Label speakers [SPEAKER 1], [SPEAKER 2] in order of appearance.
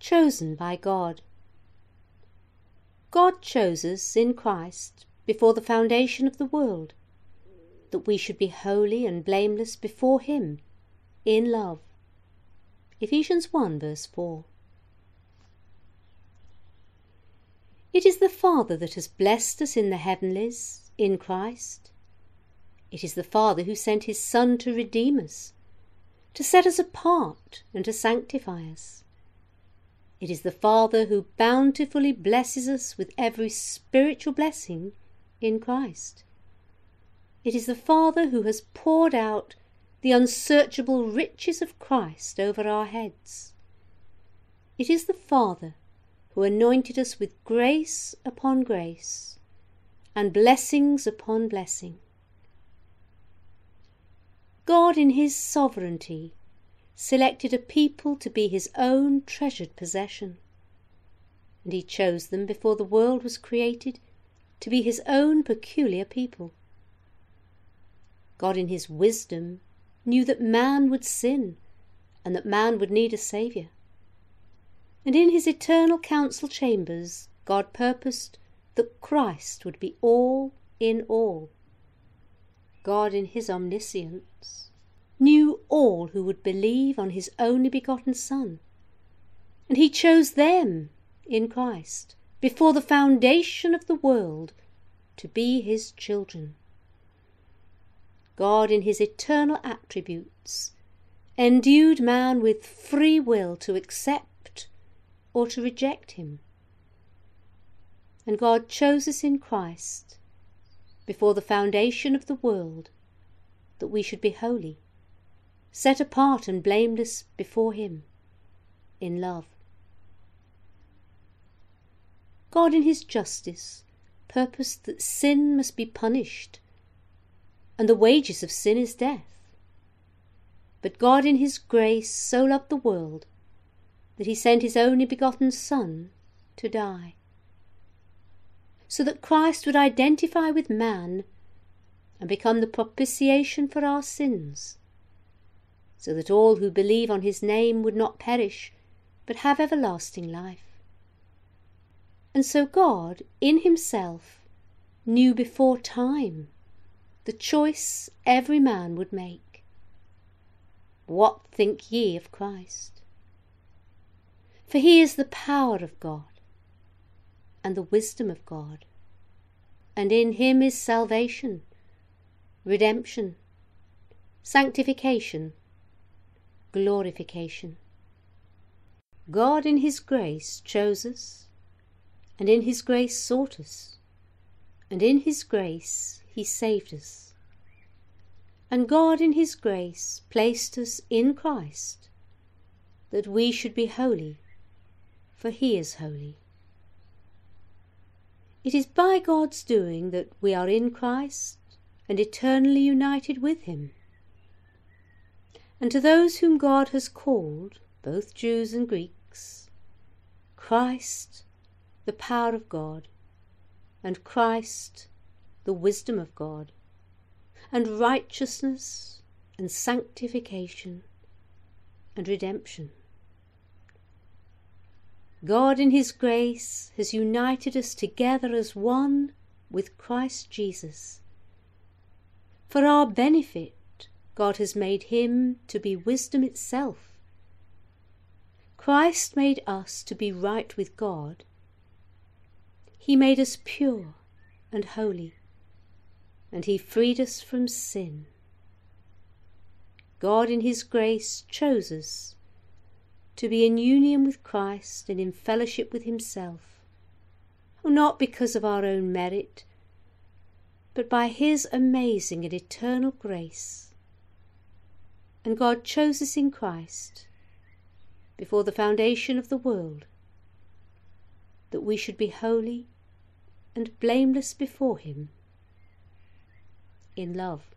[SPEAKER 1] chosen by God. God chose us in Christ before the foundation of the world, that we should be holy and blameless before him in love. Ephesians 1 verse 4. It is the Father that has blessed us in the heavenlies in Christ. It is the Father who sent his Son to redeem us, to set us apart and to sanctify us. It is the Father who bountifully blesses us with every spiritual blessing in Christ. It is the Father who has poured out the unsearchable riches of Christ over our heads. It is the Father who anointed us with grace upon grace and blessings upon blessing. God in his sovereignty selected a people to be his own treasured possession, and he chose them before the world was created to be his own peculiar people. God in his wisdom knew that man would sin and that man would need a Saviour, and in his eternal council chambers God purposed that Christ would be all in all. God in his omniscience knew all who would believe on his only begotten Son, and he chose them in Christ before the foundation of the world to be his children. God in his eternal attributes endued man with free will to accept or to reject him, and God chose us in Christ before the foundation of the world that we should be holy, set apart and blameless before him in love. God in his justice purposed that sin must be punished, and the wages of sin is death. But God in his grace so loved the world that he sent his only begotten Son to die, so that Christ would identify with man and become the propitiation for our sins, so that all who believe on his name would not perish, but have everlasting life. And so God, in himself, knew before time the choice every man would make. What think ye of Christ? For he is the power of God, and the wisdom of God, and in him is salvation, redemption, sanctification, glorification. God in his grace chose us, and in his grace sought us, and in his grace he saved us. And God in his grace placed us in Christ, that we should be holy, for he is holy. It is by God's doing that we are in Christ and eternally united with him. And to those whom God has called, both Jews and Greeks, Christ, the power of God, and Christ, the wisdom of God, and righteousness, and sanctification, and redemption. God in his grace has united us together as one with Christ Jesus. For our benefit, God has made him to be wisdom itself. Christ made us to be right with God. He made us pure and holy, and he freed us from sin. God in his grace chose us to be in union with Christ and in fellowship with himself, not because of our own merit, but by his amazing and eternal grace. And God chose us in Christ before the foundation of the world, that we should be holy and blameless before him in love.